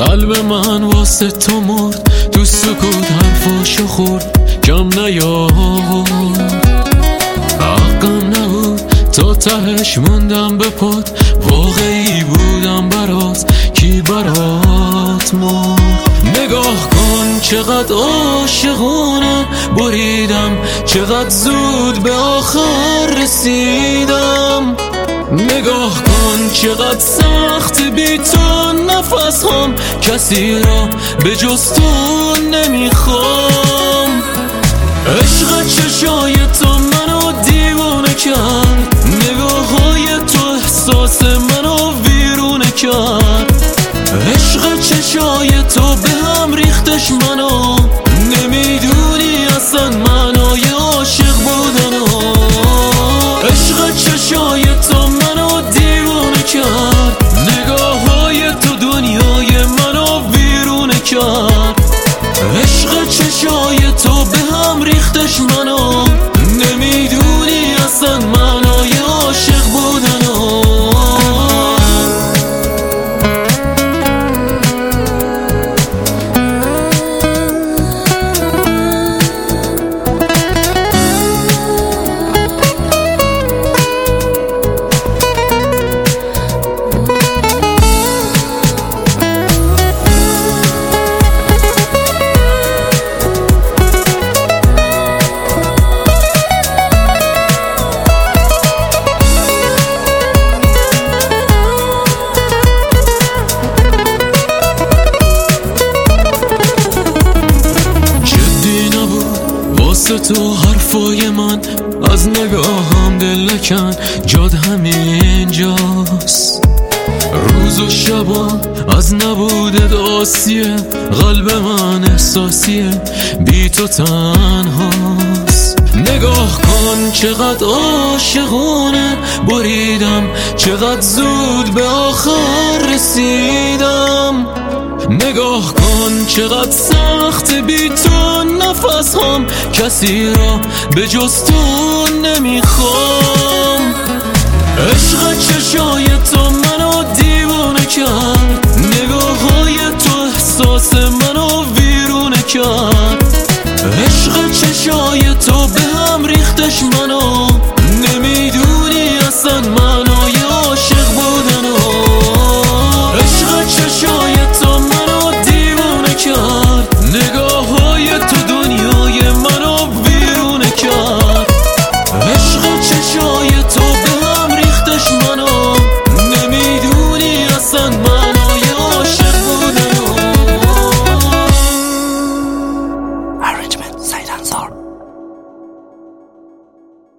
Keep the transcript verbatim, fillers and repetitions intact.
قلب من واسه تو مرد، تو سکوت حرفاشو خورد، کم نیاد حقم نبود تا تهش موندم به پات. واقعی بودم برات، کی برات مرد؟ نگاه کن چقدر عاشقانه بریدم، چقدر زود به آخر رسیدم. نگاه کن چقدر سخت بی تو نفس هم، کسی را به جز تو نمیخوام. عشق چشای تو منو دیوانه کرد، نگاه های تو احساس منو ویرونه کرد. عشق چشای تو به هم ریختش منو، نمیدونی اصلا معنای عاشق بودنو. عشق چشای تو منو دیوانه کرد، نگاه های تو دنیای منو ویرونه کرد. عشق چشای تو به هم ریختش منو، نمیدونی اصلا معنای عاشق بودنو. واسه تو حرفای من از نگاهم دل نکن، جاد همینجاست. روز و شبا از نبودت آسیه، قلب من احساسیه، بی تو تنهاست. نگاه کن چقدر عاشقانه بریدم، چقدر زود به آخر رسیدم. نگاه کن چقدر سخت بی تو نفس هم، کسی را به جز تو نمیخوام.